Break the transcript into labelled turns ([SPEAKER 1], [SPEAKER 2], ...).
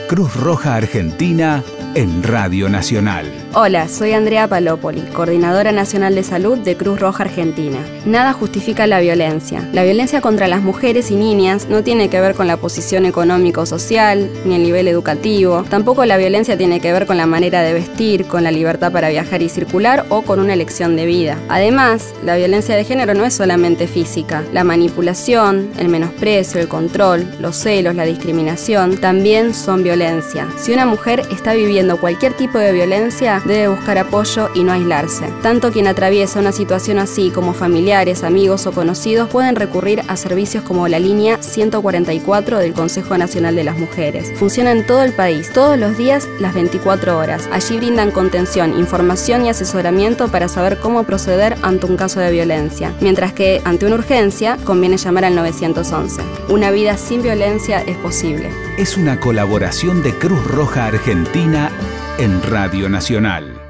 [SPEAKER 1] Cruz Roja Argentina en Radio Nacional.
[SPEAKER 2] Hola, soy Andrea Palopoli, Coordinadora Nacional de Salud de Cruz Roja Argentina. Nada justifica la violencia. La violencia contra las mujeres y niñas no tiene que ver con la posición económica o social, ni el nivel educativo. Tampoco la violencia tiene que ver con la manera de vestir, con la libertad para viajar y circular o con una elección de vida. Además, la violencia de género no es solamente física. La manipulación, el menosprecio, el control, los celos, la discriminación también son violencia. Si una mujer está viviendo cualquier tipo de violencia, debe buscar apoyo y no aislarse. Tanto quien atraviesa una situación así como familiares, amigos o conocidos pueden recurrir a servicios como la línea 144 del Consejo Nacional de las Mujeres. Funciona en todo el país, todos los días, las 24 horas. Allí brindan contención, información y asesoramiento para saber cómo proceder ante un caso de violencia. Mientras que, ante una urgencia, conviene llamar al 911. Una vida sin violencia es posible.
[SPEAKER 1] Es una colaboración de Cruz Roja Argentina en Radio Nacional.